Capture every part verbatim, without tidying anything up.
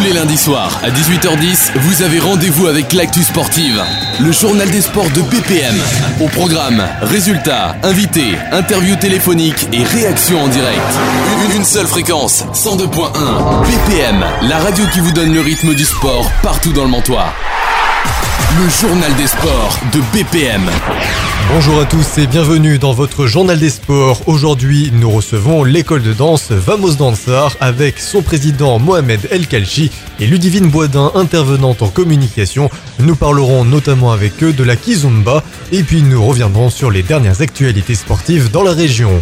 les lundis soirs, à dix-huit heures dix, vous avez rendez-vous avec l'actu sportive. Le journal des sports de B P M. Au programme, résultats, invités, interviews téléphoniques et réactions en direct. Une, une seule fréquence, cent deux point un. B P M, la radio qui vous donne le rythme du sport partout dans le Mantois. Le journal des sports de B P M. Bonjour à tous et bienvenue dans votre journal des sports. Aujourd'hui, nous recevons l'école de danse Vamos Dançar avec son président Mohamed El Kalchi et Ludivine Boisdin, intervenante en communication. Nous parlerons notamment avec eux de la Kizomba et puis nous reviendrons sur les dernières actualités sportives dans la région.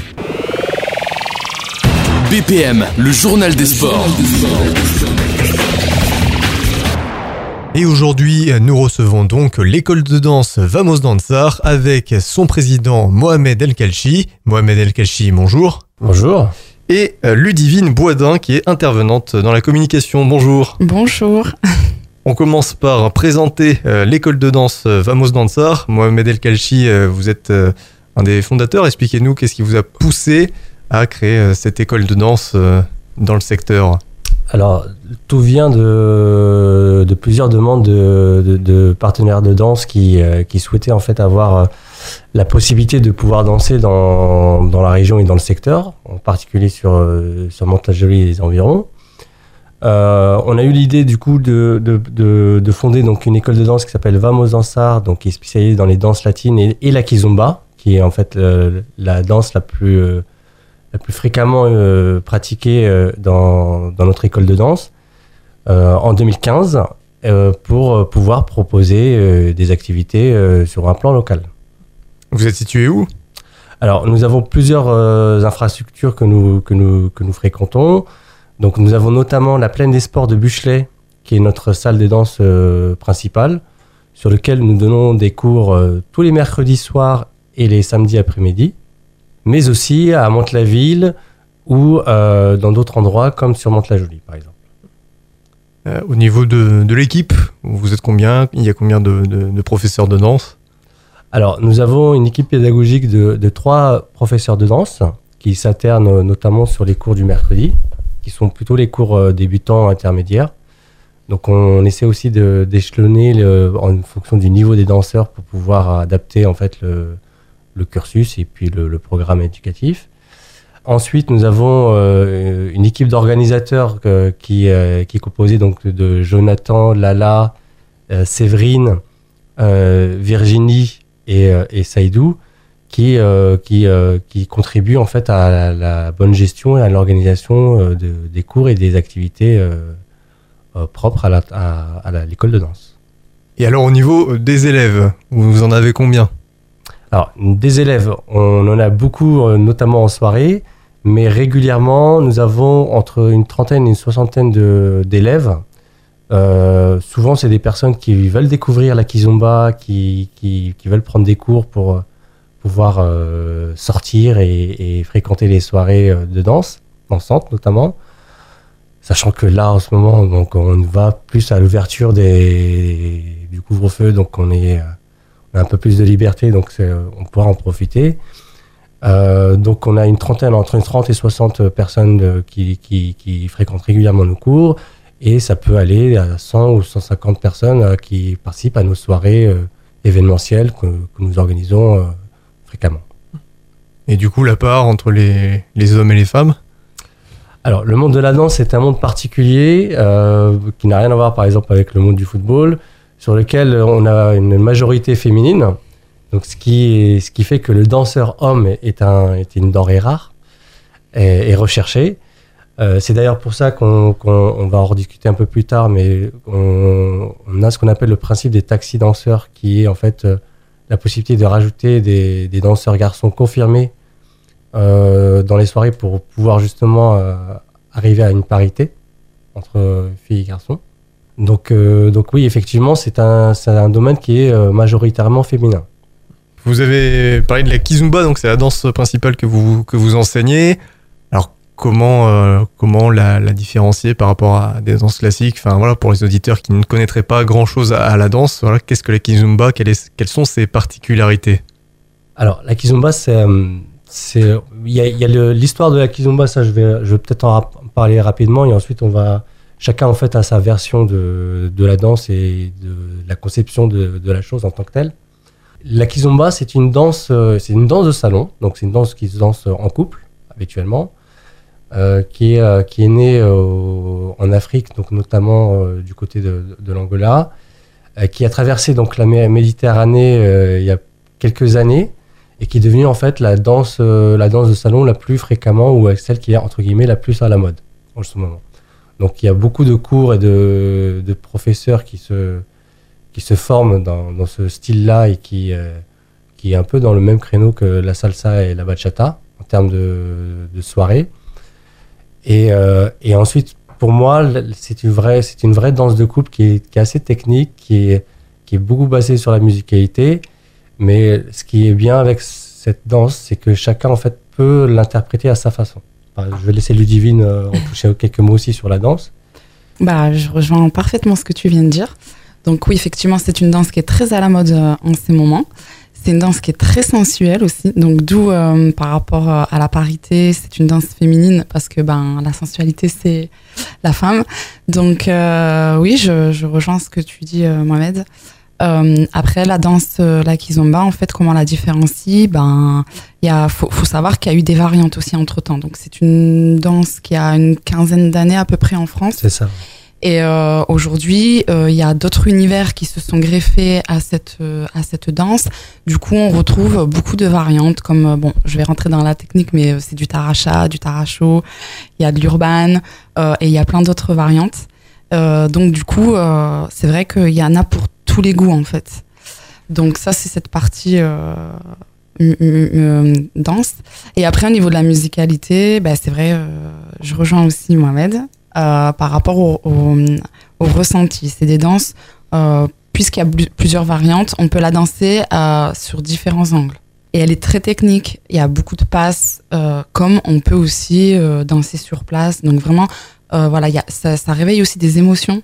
B P M, le journal des sports. Et aujourd'hui, nous recevons donc l'école de danse Vamos Dançar avec son président Mohamed El Kalchi. Mohamed El Kalchi, bonjour. Bonjour. Et Ludivine Boisdin qui est intervenante dans la communication. Bonjour. Bonjour. On commence par présenter l'école de danse Vamos Dançar. Mohamed El Kalchi, vous êtes un des fondateurs. Expliquez-nous qu'est-ce qui vous a poussé à créer cette école de danse dans le secteur. Alors, tout vient de, de plusieurs demandes de, de, de partenaires de danse qui, euh, qui souhaitaient en fait avoir euh, la possibilité de pouvoir danser dans, dans la région et dans le secteur, en particulier sur, euh, sur Mantes-la-Jolie et les environs. Euh, on a eu l'idée du coup de, de, de, de fonder donc une école de danse qui s'appelle Vamos Dançar, donc qui est spécialisée dans les danses latines et, et la Kizomba, qui est en fait euh, la danse la plus... Euh, la plus fréquemment euh, pratiquée euh, dans, dans notre école de danse euh, en deux mille quinze euh, pour euh, pouvoir proposer euh, des activités euh, sur un plan local. Vous êtes situé où ? Alors, nous avons plusieurs euh, infrastructures que nous, que, nous, que nous fréquentons. Donc, nous avons notamment la Plaine des Sports de Buchelet, qui est notre salle de danse euh, principale, sur laquelle nous donnons des cours euh, tous les mercredis soirs et les samedis après-midi, mais aussi à Mantes-la-Ville ou euh, dans d'autres endroits comme sur Mantes-la-Jolie par exemple. Euh, au niveau de, de l'équipe, vous êtes combien ? Il y a combien de, de, de professeurs de danse ? Alors nous avons une équipe pédagogique de, de trois professeurs de danse qui s'alternent notamment sur les cours du mercredi, qui sont plutôt les cours débutants intermédiaires. Donc on essaie aussi de, d'échelonner le, en fonction du niveau des danseurs pour pouvoir adapter en fait le le cursus et puis le, le programme éducatif. Ensuite, nous avons euh, une équipe d'organisateurs euh, qui, euh, qui est composée donc de Jonathan, Lala, euh, Séverine, euh, Virginie et, euh, et Saïdou, qui, euh, qui, euh, qui contribuent en fait à la, la bonne gestion et à l'organisation euh, de, des cours et des activités euh, euh, propres à, la, à, à la, l'école de danse. Et alors au niveau des élèves, vous en avez combien ? Alors, des élèves, on en a beaucoup, euh, notamment en soirée, mais régulièrement, nous avons entre une trentaine et une soixantaine de, d'élèves. Euh, souvent, c'est des personnes qui veulent découvrir la Kizomba, qui, qui, qui veulent prendre des cours pour euh, pouvoir euh, sortir et, et fréquenter les soirées de danse, dansantes notamment. Sachant que là, en ce moment, donc, on va plus à l'ouverture des, du couvre-feu, donc on est... On a un peu plus de liberté, donc c'est, on pourra en profiter. Euh, donc on a une trentaine, entre une trente et soixante personnes de, qui, qui, qui fréquentent régulièrement nos cours, et ça peut aller à cent ou cent cinquante personnes euh, qui participent à nos soirées euh, événementielles que, que nous organisons euh, fréquemment. Et du coup, la part entre les, les hommes et les femmes ? Alors, le monde de la danse est un monde particulier euh, qui n'a rien à voir, par exemple, avec le monde du football, sur lequel on a une majorité féminine, donc ce qui, est, ce qui fait que le danseur homme est, un, est une denrée rare et, et recherchée. Euh, c'est d'ailleurs pour ça qu'on, qu'on on va en rediscuter un peu plus tard, mais on, on a ce qu'on appelle le principe des taxi-danseurs, qui est en fait euh, la possibilité de rajouter des, des danseurs garçons confirmés euh, dans les soirées pour pouvoir justement euh, arriver à une parité entre filles et garçons. Donc, euh, donc oui, effectivement, c'est un, c'est un domaine qui est euh, majoritairement féminin. Vous avez parlé de la Kizomba, donc c'est la danse principale que vous, que vous enseignez. Alors, comment, euh, comment la, la différencier par rapport à des danses classiques ? Enfin, voilà, pour les auditeurs qui ne connaîtraient pas grand-chose à, à la danse, voilà, qu'est-ce que la Kizomba ? Quelle est, quelles sont ses particularités ? Alors, la Kizomba, c'est... c'est il y a, il y a le, l'histoire de la Kizomba, ça, je vais, je vais peut-être en rap- parler rapidement, et ensuite, on va chacun en fait a sa version de, de la danse et de la conception de, de la chose en tant que telle. La kizomba, c'est une danse, euh, c'est une danse de salon, donc c'est une danse qui se danse en couple habituellement, euh, qui est euh, qui est née euh, en Afrique, donc notamment euh, du côté de, de, de l'Angola, euh, qui a traversé donc la Méditerranée euh, il y a quelques années et qui est devenue en fait la danse euh, la danse de salon la plus fréquemment ou celle qui est entre guillemets la plus à la mode en ce moment. Donc il y a beaucoup de cours et de, de professeurs qui se qui se forment dans, dans ce style-là et qui euh, qui est un peu dans le même créneau que la salsa et la bachata en termes de, de soirée. Et, euh, et ensuite, pour moi, c'est une vraie, c'est une vraie danse de couple qui est, qui est assez technique, qui est, qui est beaucoup basée sur la musicalité. Mais ce qui est bien avec cette danse, c'est que chacun, en fait, peut l'interpréter à sa façon. Enfin, je vais laisser Ludivine euh, en toucher quelques mots aussi sur la danse. Bah, je rejoins parfaitement ce que tu viens de dire. Donc oui, effectivement, c'est une danse qui est très à la mode euh, en ces moments. C'est une danse qui est très sensuelle aussi, donc d'où euh, par rapport à la parité, c'est une danse féminine parce que ben la sensualité c'est la femme. Donc euh, oui, je, je rejoins ce que tu dis, euh, Mohamed. Euh, après la danse, euh, la kizomba, en fait, comment on la différencie? Ben il y a, faut, faut savoir qu'il y a eu des variantes aussi entre temps. Donc c'est une danse qui a une quinzaine d'années à peu près en France. C'est ça. Et euh, aujourd'hui, il euh, y a d'autres univers qui se sont greffés à cette euh, à cette danse. Du coup, on retrouve beaucoup de variantes, comme euh, bon, je vais rentrer dans la technique, mais euh, c'est du taracha, du taracho, il y a de l'urban euh, et il y a plein d'autres variantes. Euh, donc du coup, euh, c'est vrai qu'il y en a pour tous les goûts en fait. Donc ça, c'est cette partie euh, m- m- m- danse. Et après, au niveau de la musicalité, bah, c'est vrai, euh, je rejoins aussi Mohamed. Euh, par rapport au, au, au ressenti. C'est des danses, euh, puisqu'il y a bl- plusieurs variantes, on peut la danser euh, sur différents angles. Et elle est très technique, il y a beaucoup de passes, euh, comme on peut aussi euh, danser sur place. Donc vraiment, euh, voilà, y a, ça, ça réveille aussi des émotions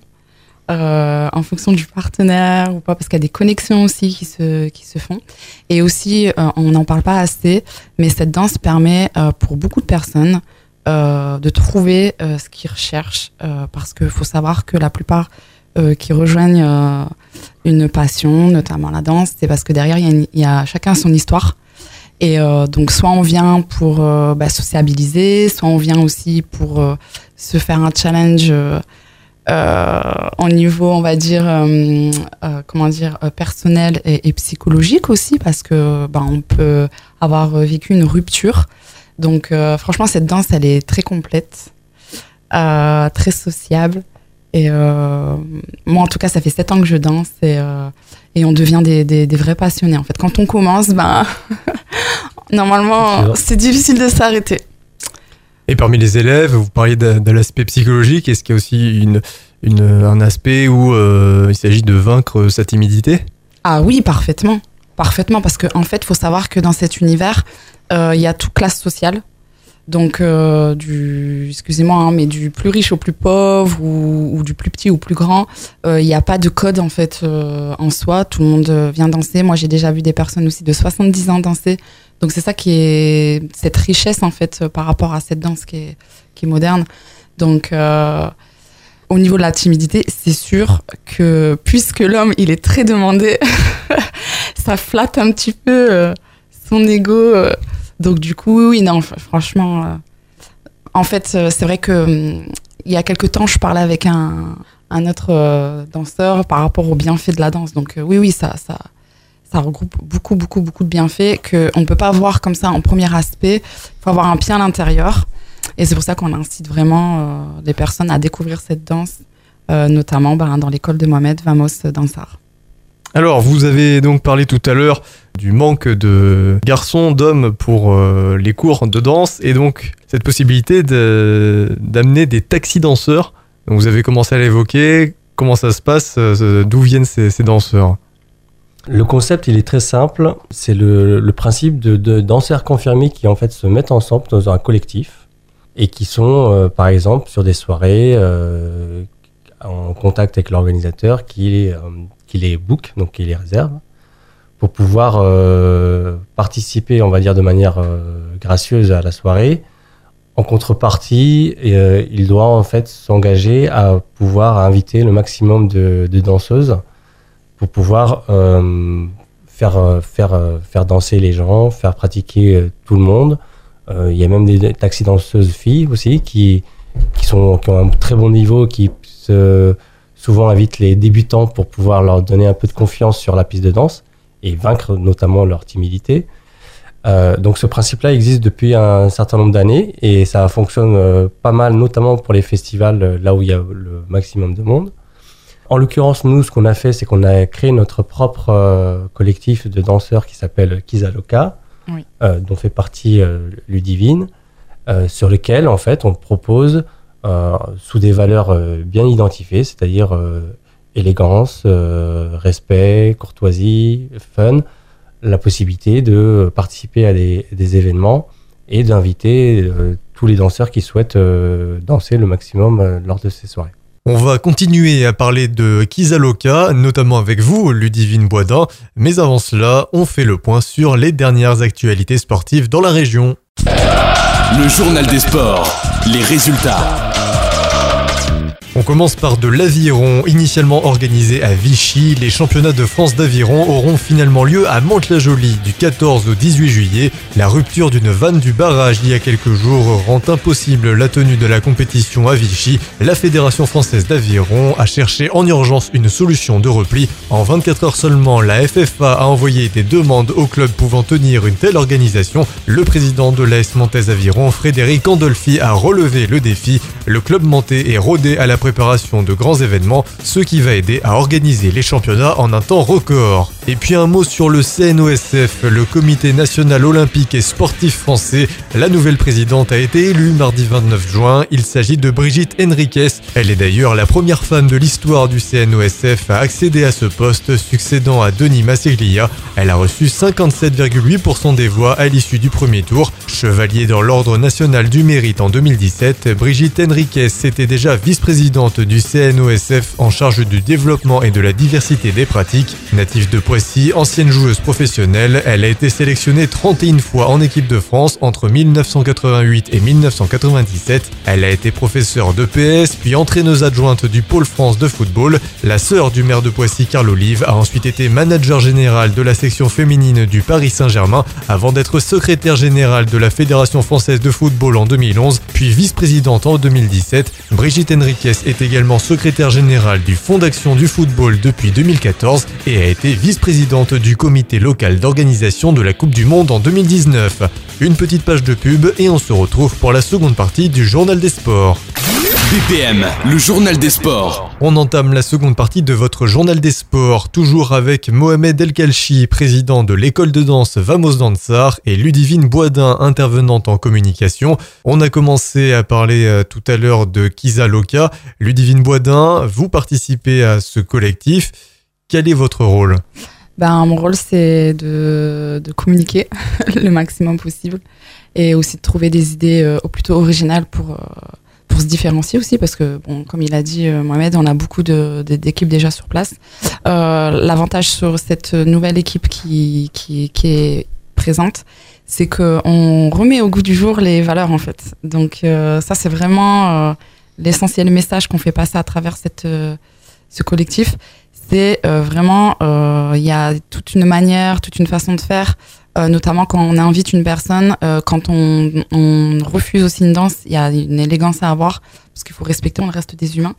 euh, en fonction du partenaire ou pas, parce qu'il y a des connexions aussi qui se, qui se font. Et aussi, euh, on n'en parle pas assez, mais cette danse permet euh, pour beaucoup de personnes Euh, de trouver euh, ce qu'ils recherchent euh, parce qu'il faut savoir que la plupart euh, qui rejoignent euh, une passion, notamment la danse, c'est parce que derrière il y, y a chacun son histoire et euh, donc soit on vient pour euh, bah, sociabiliser, soit on vient aussi pour euh, se faire un challenge euh, euh, au niveau on va dire euh, euh, comment dire euh, personnel et, et psychologique aussi parce que bah, on peut avoir vécu une rupture. Donc euh, franchement cette danse elle est très complète, euh, très sociable et euh, moi en tout cas ça fait sept ans que je danse et, euh, et on devient des, des, des vrais passionnés en fait. Quand on commence, ben normalement c'est difficile de s'arrêter. Et parmi les élèves, vous parliez de, de l'aspect psychologique, est-ce qu'il y a aussi une, une, un aspect où euh, il s'agit de vaincre sa timidité? Ah oui, parfaitement, parfaitement parce qu'en en fait il faut savoir que dans cet univers il euh, y a toute classe sociale, donc euh, du, excusez-moi, hein, mais du plus riche au plus pauvre ou, ou du plus petit au plus grand, il euh, n'y a pas de code en fait euh, en soi. Tout le monde vient danser. Moi, j'ai déjà vu des personnes aussi de soixante-dix ans danser. Donc c'est ça qui est cette richesse en fait par rapport à cette danse qui est qui est moderne. Donc euh, au niveau de la timidité, c'est sûr que puisque l'homme il est très demandé, ça flatte un petit peu euh, son ego. Euh, Donc du coup, oui, non, franchement, euh, en fait, euh, c'est vrai que euh, il y a quelque temps, je parlais avec un, un autre euh, danseur par rapport aux bienfaits de la danse. Donc euh, oui, oui, ça, ça, ça regroupe beaucoup, beaucoup, beaucoup de bienfaits qu'on ne peut pas voir comme ça en premier aspect. Il faut avoir un pied à l'intérieur. Et c'est pour ça qu'on incite vraiment euh, les personnes à découvrir cette danse, euh, notamment ben, dans l'école de Mohamed Vamos Dansar. Alors, vous avez donc parlé tout à l'heure du manque de garçons, d'hommes pour euh, les cours de danse et donc cette possibilité de, d'amener des taxi-danseurs. Donc, vous avez commencé à l'évoquer. Comment ça se passe? D'où viennent ces, ces danseurs? Le concept, il est très simple. C'est le, le principe de, de danseurs confirmés qui, en fait, se mettent ensemble dans un collectif et qui sont, euh, par exemple, sur des soirées euh, en contact avec l'organisateur qui les, euh, qui les book, donc qui les réserve, pour pouvoir euh, participer, on va dire, de manière euh, gracieuse à la soirée En contrepartie, euh, il doit en fait s'engager à pouvoir inviter le maximum de, de danseuses pour pouvoir euh, faire, faire, faire danser les gens, faire pratiquer tout le monde. Euh, il y a même des taxi danseuses filles aussi qui, qui, sont, qui ont un très bon niveau, qui se, souvent invitent les débutants pour pouvoir leur donner un peu de confiance sur la piste de danse et vaincre notamment leur timidité. Euh, donc ce principe-là existe depuis un certain nombre d'années et ça fonctionne euh, pas mal, notamment pour les festivals, euh, là où il y a le maximum de monde. En l'occurrence, nous, ce qu'on a fait, c'est qu'on a créé notre propre euh, collectif de danseurs qui s'appelle Kizaloka, oui. euh, dont fait partie euh, Ludivine, euh, sur lequel, en fait, on propose, euh, sous des valeurs euh, bien identifiées, c'est-à-dire euh, élégance, euh, respect, courtoisie, fun, la possibilité de participer à des, des événements et d'inviter euh, tous les danseurs qui souhaitent euh, danser le maximum euh, lors de ces soirées. On va continuer à parler de Kizaloka, notamment avec vous, Ludivine Boisdin, mais avant cela, on fait le point sur les dernières actualités sportives dans la région. Le journal des sports, les résultats. On commence par de l'aviron. Initialement organisé à Vichy, les championnats de France d'aviron auront finalement lieu à Mantes-la-Jolie du quatorze au dix-huit juillet. La rupture d'une vanne du barrage il y a quelques jours rend impossible la tenue de la compétition à Vichy. La Fédération française d'aviron a cherché en urgence une solution de repli. En vingt-quatre heures seulement, la F F A a envoyé des demandes aux clubs pouvant tenir une telle organisation. Le président de l'A S Mantes Aviron, Frédéric Andolfi, a relevé le défi. Le club mantais est rodé à la préparation de grands événements, ce qui va aider à organiser les championnats en un temps record. Et puis un mot sur le C N O S F, le Comité national olympique et sportif français. La nouvelle présidente a été élue mardi vingt-neuf juin. Il s'agit de Brigitte Henriques. Elle est d'ailleurs la première femme de l'histoire du C N O S F à accéder à ce poste, succédant à Denis Masseglia. Elle a reçu cinquante-sept virgule huit pour cent des voix à l'issue du premier tour. Chevalier dans l'Ordre national du mérite en deux mille dix-sept, Brigitte Henriques était déjà vice-présidente du C N O S F en charge du développement et de la diversité des pratiques. Native de Poissy, ancienne joueuse professionnelle, elle a été sélectionnée trente et une fois en équipe de France entre mille neuf cent quatre-vingt-huit et mille neuf cent quatre-vingt-dix-sept. Elle a été professeure de P S puis entraîneuse adjointe du pôle France de football. La sœur du maire de Poissy, Carl Olive, a ensuite été manager général de la section féminine du Paris Saint-Germain avant d'être secrétaire générale de la Fédération française de football en deux mille onze, puis vice-présidente en deux mille dix-sept. Brigitte Henriques est également secrétaire générale du Fonds d'action du football depuis deux mille quatorze et a été vice-présidente du comité local d'organisation de la Coupe du Monde en deux mille dix-neuf. Une petite page de pub et on se retrouve pour la seconde partie du Journal des Sports. B P M, le journal des sports. On entame la seconde partie de votre journal des sports, toujours avec Mohamed El Kalchi, président de l'école de danse Vamos Dansar, et Ludivine Boisdin, intervenante en communication. On a commencé à parler euh, tout à l'heure de Kizaloka. Ludivine Boisdin, vous participez à ce collectif. Quel est votre rôle ? Ben, mon rôle, c'est de, de communiquer le maximum possible et aussi de trouver des idées euh, au plutôt originales pour... Euh, pour se différencier aussi, parce que, bon, comme il a dit euh, Mohamed, on a beaucoup de, de, d'équipes déjà sur place. Euh, l'avantage sur cette nouvelle équipe qui, qui, qui est présente, c'est qu'on remet au goût du jour les valeurs, en fait. Donc euh, ça, c'est vraiment euh, l'essentiel message qu'on fait passer à travers cette, euh, ce collectif. C'est euh, vraiment, il euh, y a toute une manière, toute une façon de faire, Euh, notamment quand on invite une personne, euh, quand on, on refuse aussi une danse, il y a une élégance à avoir, parce qu'il faut respecter le reste des humains.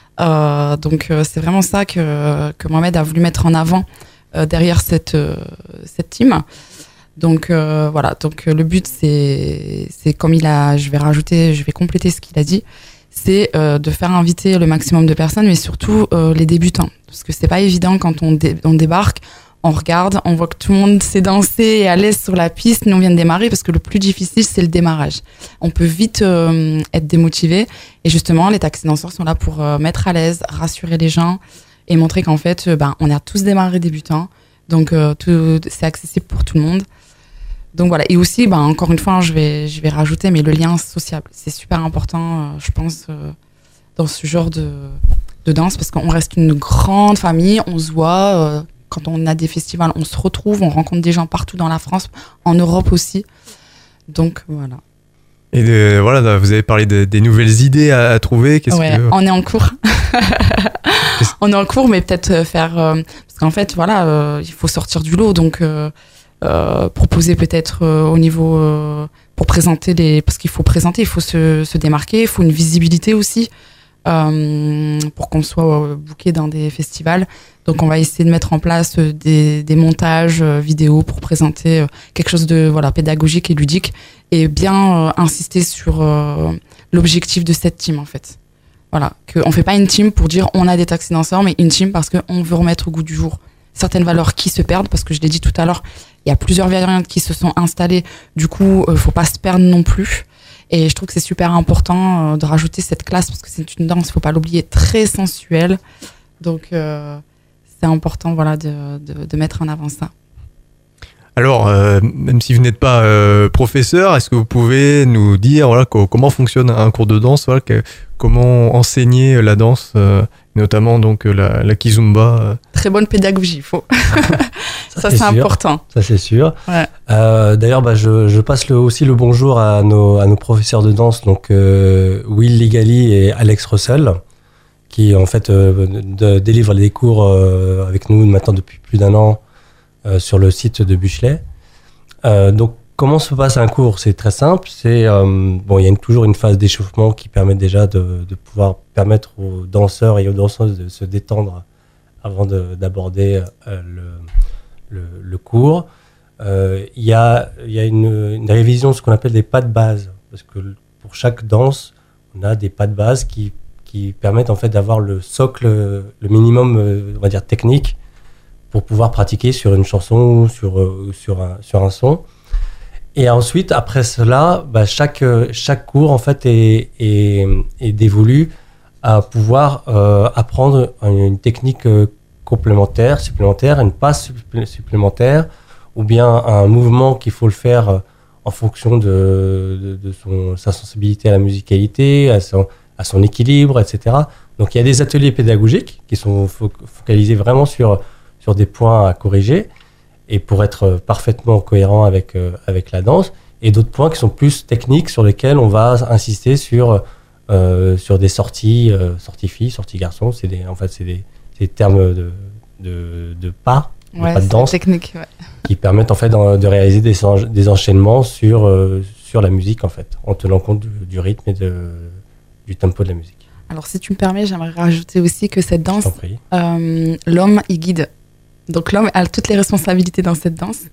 Euh, donc euh, c'est vraiment ça que, que Mohamed a voulu mettre en avant euh, derrière cette, euh, cette team. Donc euh, voilà, donc euh, le but c'est, c'est comme il a, je vais rajouter, je vais compléter ce qu'il a dit, c'est euh, de faire inviter le maximum de personnes, mais surtout euh, les débutants, parce que c'est pas évident quand on, dé, on débarque. On regarde, on voit que tout le monde sait danser et est à l'aise sur la piste. Nous, on vient de démarrer parce que le plus difficile, c'est le démarrage. On peut vite euh, être démotivé. Et justement, les taxi danseurs sont là pour euh, mettre à l'aise, rassurer les gens et montrer qu'en fait, euh, ben, on a tous démarré débutants. Donc, euh, tout, c'est accessible pour tout le monde. Donc voilà. Et aussi, ben, encore une fois, je vais, je vais rajouter, mais le lien sociable, c'est super important, euh, je pense, euh, dans ce genre de, de danse, parce qu'on reste une grande famille, on se voit. Euh, Quand on a des festivals, on se retrouve, on rencontre des gens partout dans la France, en Europe aussi. Donc voilà. Et de, voilà, vous avez parlé de, des nouvelles idées à, à trouver. Qu'est-ce ouais, que... on est en cours. On est en cours, mais peut-être faire... Euh, parce qu'en fait, voilà, euh, il faut sortir du lot. Donc, euh, euh, proposer peut-être euh, au niveau... Euh, pour présenter les... Parce qu'il faut présenter, il faut se, se démarquer, il faut une visibilité aussi. Euh, pour qu'on soit booké dans des festivals. Donc on va essayer de mettre en place des, des montages euh, vidéo pour présenter euh, quelque chose de voilà, pédagogique et ludique et bien euh, insister sur euh, l'objectif de cette team en fait. Voilà, qu'on ne fait pas une team pour dire on a des taxi danseurs, mais une team parce qu'on veut remettre au goût du jour certaines valeurs qui se perdent, parce que je l'ai dit tout à l'heure, il y a plusieurs variantes qui se sont installées, du coup il euh, ne faut pas se perdre non plus. Et je trouve que c'est super important euh, de rajouter cette classe parce que c'est une danse, il ne faut pas l'oublier, très sensuelle. Donc, euh, c'est important voilà, de, de, de mettre en avant ça. Alors, euh, même si vous n'êtes pas euh, professeur, est-ce que vous pouvez nous dire voilà, co- comment fonctionne un cours de danse, voilà, que, comment enseigner la danse, euh, notamment donc, la, la kizomba euh. Très bonne pédagogie, il faut. ça, ça c'est, c'est important. Ça, c'est sûr. Ouais. Euh, d'ailleurs, bah, je, je passe le, aussi le bonjour à nos, à nos professeurs de danse, donc euh, Will Ligali et Alex Russell, qui en fait euh, de, délivrent des cours euh, avec nous maintenant depuis plus d'un an euh, sur le site de Buchelet. Euh, donc, comment se passe un cours ? C'est très simple. C'est euh, bon, il y a une, toujours une phase d'échauffement qui permet déjà de, de pouvoir permettre aux danseurs et aux danseuses de se détendre avant de, d'aborder euh, le, le, le cours. Euh, il y a, y a une, une révision de ce qu'on appelle des pas de base, parce que pour chaque danse, on a des pas de base qui, qui permettent en fait d'avoir le socle, le minimum, on va dire technique, pour pouvoir pratiquer sur une chanson ou sur, sur, un, sur un son. Et ensuite, après cela, bah, chaque, chaque cours en fait est, est, est dévolu à pouvoir euh, apprendre une, une technique complémentaire, supplémentaire, une passe supplémentaire, ou bien un mouvement qu'il faut le faire en fonction de, de, de son, sa sensibilité à la musicalité, à son, à son équilibre, et cetera. Donc il y a des ateliers pédagogiques qui sont fo- focalisés vraiment sur, sur des points à corriger, et pour être parfaitement cohérent avec, euh, avec la danse, et d'autres points qui sont plus techniques sur lesquels on va insister sur, euh, sur des sorties, euh, sorties filles, sorties garçons, c'est des, en fait c'est des, c'est des termes de, de, de pas, de ouais, pas de danse, technique, ouais. qui permettent en fait de réaliser des, en, des enchaînements sur, euh, sur la musique en fait, en tenant compte du, du rythme et de, du tempo de la musique. Alors si tu me permets, j'aimerais rajouter aussi que cette danse, euh, l'homme y guide. Donc l'homme a toutes les responsabilités dans cette danse.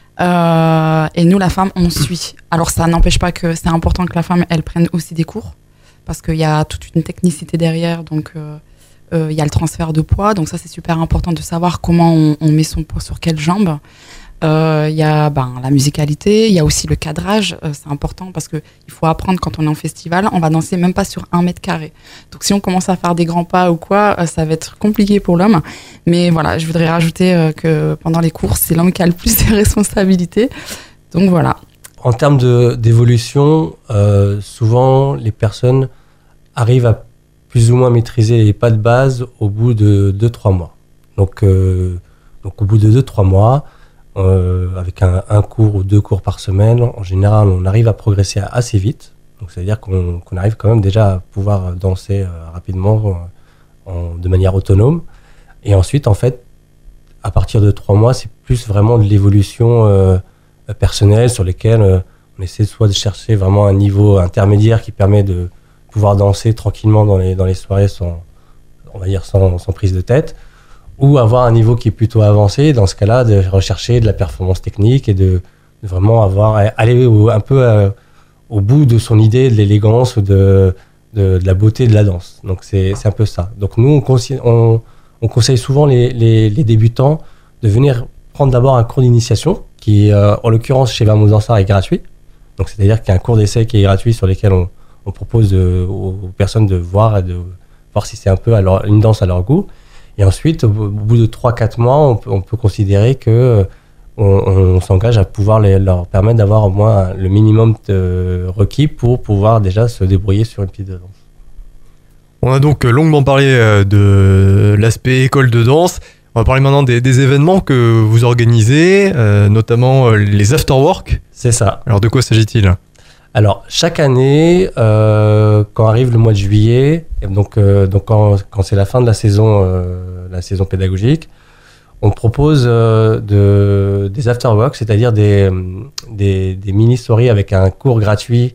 Euh, et nous, la femme, on suit. Alors ça n'empêche pas que c'est important que la femme, elle prenne aussi des cours, parce qu'il y a toute une technicité derrière, donc il euh, euh, y a le transfert de poids, donc ça c'est super important de savoir comment on, on met son poids sur quelle jambe. Il euh, y a ben, la musicalité, il y a aussi le cadrage, euh, c'est important parce qu'il faut apprendre quand on est en festival, on va danser même pas sur un mètre carré. Donc si on commence à faire des grands pas ou quoi, euh, ça va être compliqué pour l'homme. Mais voilà, je voudrais rajouter euh, que pendant les cours, c'est l'homme qui a le plus de responsabilités. Donc voilà. En termes de, d'évolution, euh, souvent les personnes arrivent à plus ou moins maîtriser les pas de base au bout de deux trois mois. Donc, euh, donc au bout de deux trois mois, Euh, avec un, un cours ou deux cours par semaine, en général, on arrive à progresser assez vite. Donc, c'est-à-dire qu'on, qu'on arrive quand même déjà à pouvoir danser euh, rapidement, en, en, de manière autonome. Et ensuite, en fait, à partir de trois mois, c'est plus vraiment de l'évolution euh, personnelle sur lesquelles euh, on essaie soit de chercher vraiment un niveau intermédiaire qui permet de pouvoir danser tranquillement dans les, dans les soirées sans, on va dire, sans, sans prise de tête, ou avoir un niveau qui est plutôt avancé, dans ce cas-là, de rechercher de la performance technique et de, de vraiment avoir, aller au, un peu à, au bout de son idée de l'élégance ou de, de, de la beauté de la danse. Donc c'est, c'est un peu ça. Donc nous, on conseille, on, on conseille souvent les, les, les débutants de venir prendre d'abord un cours d'initiation, qui euh, en l'occurrence chez Vamos Dansar est gratuit. Donc c'est-à-dire qu'il y a un cours d'essai qui est gratuit sur lequel on, on propose de, aux, aux personnes de voir et de voir si c'est un peu à leur, une danse à leur goût. Et ensuite, au bout de trois quatre mois, on peut, on peut considérer que on, on s'engage à pouvoir les, leur permettre d'avoir au moins le minimum de requis pour pouvoir déjà se débrouiller sur une piste de danse. On a donc longuement parlé de l'aspect école de danse. On va parler maintenant des, des événements que vous organisez, euh, notamment les afterwork. C'est ça. Alors de quoi s'agit-il ? Alors, chaque année, euh, quand arrive le mois de juillet, donc, euh, donc quand, quand c'est la fin de la saison, euh, la saison pédagogique, on propose euh, de, des afterworks, c'est-à-dire des, des, des mini-stories avec un cours gratuit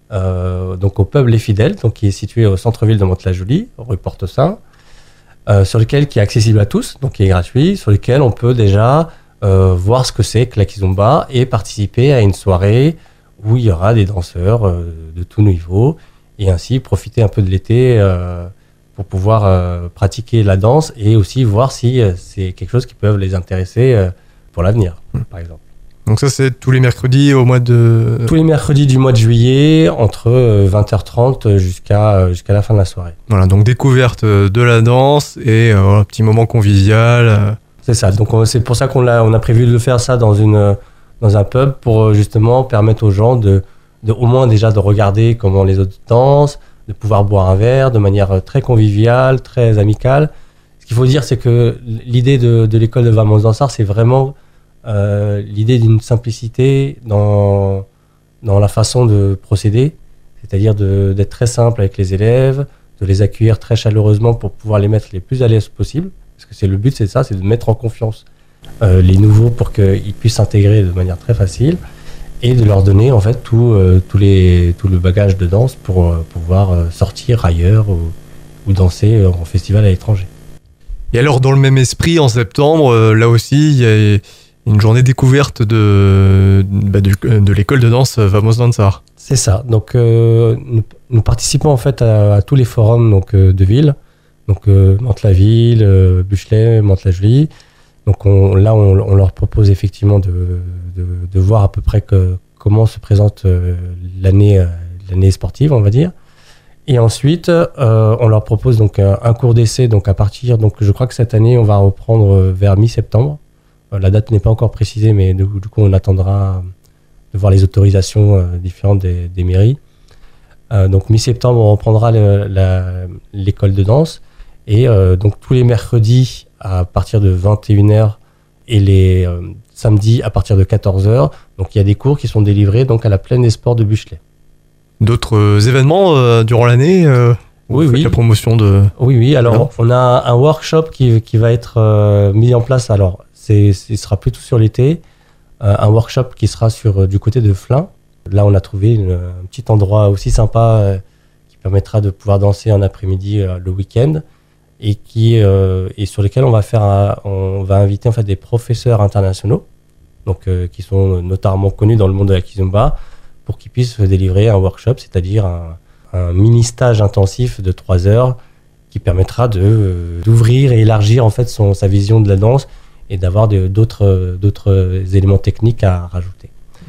euh, donc au pub Les Fidèles, donc qui est situé au centre-ville de Mantes-la-Jolie, rue Porte-Saint, euh, sur lequel qui est accessible à tous, donc qui est gratuit, sur lequel on peut déjà euh, voir ce que c'est que la kizomba et participer à une soirée où il y aura des danseurs euh, de tout niveau et ainsi profiter un peu de l'été euh, pour pouvoir euh, pratiquer la danse et aussi voir si euh, c'est quelque chose qui peut les intéresser euh, pour l'avenir, mmh. par exemple. Donc ça, c'est tous les mercredis au mois de... Tous les mercredis du mois de juillet, entre vingt heures trente jusqu'à, jusqu'à la fin de la soirée. Voilà, donc découverte de la danse et euh, un petit moment convivial. Euh. C'est ça, donc on, c'est pour ça qu'on a, on a prévu de faire ça dans, une, dans un pub pour justement permettre aux gens de, de, au moins déjà de regarder comment les autres dansent, de pouvoir boire un verre de manière très conviviale, très amicale. Ce qu'il faut dire, c'est que l'idée de, de l'école de Vamos Dansart, c'est vraiment... Euh, l'idée d'une simplicité dans, dans la façon de procéder, c'est-à-dire de, d'être très simple avec les élèves, de les accueillir très chaleureusement pour pouvoir les mettre les plus à l'aise possible, parce que c'est le but, c'est ça, c'est de mettre en confiance euh, les nouveaux pour qu'ils puissent s'intégrer de manière très facile et de leur donner en fait tout, euh, tout, les, tout le bagage de danse pour euh, pouvoir euh, sortir ailleurs ou, ou danser en festival à l'étranger. Et alors dans le même esprit, en septembre, euh, là aussi, il y a une journée découverte de, bah, de, de l'école de danse Vamos Dansart. C'est ça. Donc, euh, nous, nous participons en fait à, à tous les forums donc, euh, de ville. Donc, euh, Mantes-la-Ville, euh, Buchelet, Mantes-la-Jolie. Donc, on, là, on, on leur propose effectivement de, de, de voir à peu près que, comment se présente euh, l'année, euh, l'année sportive, on va dire. Et ensuite, euh, on leur propose donc un, un cours d'essai. Donc, à partir, donc, je crois que cette année, on va reprendre vers mi-septembre. La date n'est pas encore précisée, mais du coup, on attendra de voir les autorisations euh, différentes des, des mairies. Euh, donc, mi-septembre, on reprendra le, la, l'école de danse. Et euh, donc, tous les mercredis, à partir de vingt et une heures et les euh, samedis, à partir de quatorze heures. Donc, il y a des cours qui sont délivrés donc, à la Plaine des Sports de Buchelet. D'autres euh, événements euh, durant l'année euh, Oui, oui. La promotion de... Oui, oui. Alors, on a un workshop qui, qui va être euh, mis en place. Alors, C'est, ce sera plutôt sur l'été, euh, un workshop qui sera sur, euh, du côté de Flins. Là, on a trouvé une, un petit endroit aussi sympa euh, qui permettra de pouvoir danser un après-midi euh, le week-end et, qui, euh, et sur lequel on va, faire un, on va inviter en fait, des professeurs internationaux donc, euh, qui sont notamment connus dans le monde de la kizomba pour qu'ils puissent délivrer un workshop, c'est-à-dire un, un mini-stage intensif de trois heures qui permettra de, euh, d'ouvrir et élargir en fait, son, sa vision de la danse et d'avoir de, d'autres, d'autres éléments techniques à rajouter.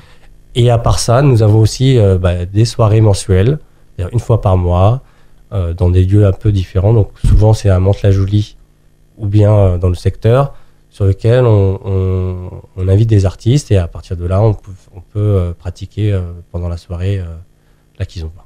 Et à part ça, nous avons aussi euh, bah, des soirées mensuelles, c'est-à-dire une fois par mois, euh, dans des lieux un peu différents. Donc souvent, c'est à Mantes-la-Jolie ou bien euh, dans le secteur, sur lequel on, on, on invite des artistes et à partir de là, on peut, on peut euh, pratiquer euh, pendant la soirée euh, la kizomba.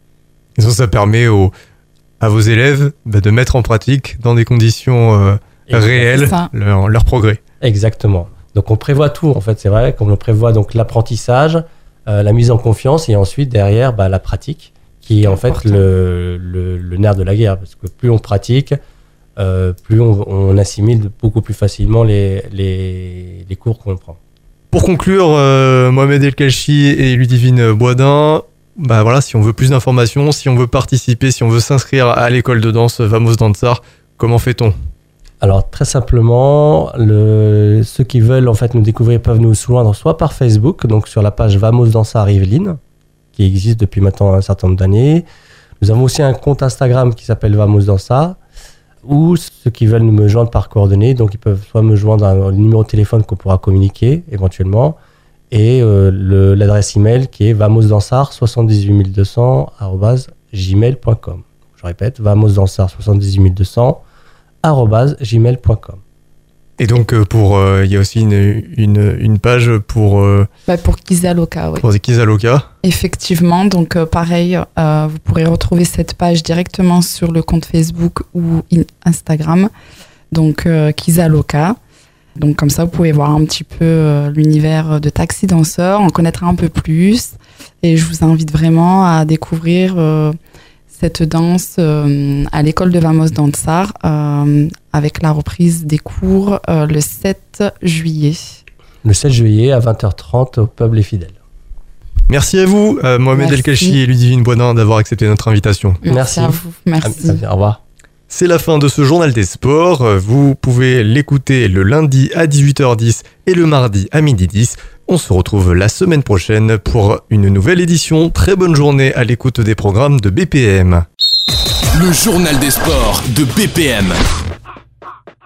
Et ça, ça permet aux, à vos élèves bah, de mettre en pratique dans des conditions... Euh réel leur, leur progrès. Exactement. Donc on prévoit tout en fait, c'est vrai, qu'on prévoit donc l'apprentissage, euh, la mise en confiance et ensuite derrière bah, la pratique qui est en fait le, le, le nerf de la guerre parce que plus on pratique, euh, plus on, on assimile beaucoup plus facilement les, les, les cours qu'on prend. Pour conclure, euh, Mohamed El-Kalchi et Ludivine Boisdin, bah voilà, si on veut plus d'informations, si on veut participer, si on veut s'inscrire à l'école de danse Vamos Dansart, comment fait-on ? Alors très simplement, le, ceux qui veulent en fait nous découvrir peuvent nous joindre soit par Facebook, donc sur la page Vamos Dansart Yvelines, qui existe depuis maintenant un certain nombre d'années. Nous avons aussi un compte Instagram qui s'appelle Vamos Dansart, ou ceux qui veulent me joindre par coordonnées, donc ils peuvent soit me joindre à un numéro de téléphone qu'on pourra communiquer éventuellement, et euh, le, l'adresse email qui est vamosdansart soixante-dix-huit mille deux cents arobase gmail point com. Je répète, vamosdansart soixante-dix-huit mille deux cents arobase gmail point com. Et donc, il euh, euh, y a aussi une, une, une page pour... Euh, bah pour Kizaloka, oui. Pour Kizaloka. Effectivement, donc euh, pareil, euh, vous pourrez retrouver cette page directement sur le compte Facebook ou Instagram, donc euh, Kizaloka. Donc comme ça, vous pouvez voir un petit peu euh, l'univers de Taxi Danseur, en connaître un peu plus. Et je vous invite vraiment à découvrir euh, cette danse euh, à l'école de Vamos Dançar euh, avec la reprise des cours euh, le sept juillet. Le sept juillet à vingt heures trente au Pub Les Fidèles. Merci à vous, euh, Mohamed Merci. El-Kalchi et Ludivine Boisdin, d'avoir accepté notre invitation. Merci, Merci. à vous. Merci. À- à- Au revoir. C'est la fin de ce journal des sports. Vous pouvez l'écouter le lundi à dix-huit heures dix et le mardi à midi dix. On se retrouve la semaine prochaine pour une nouvelle édition. Très bonne journée à l'écoute des programmes de B P M. Le journal des sports de B P M.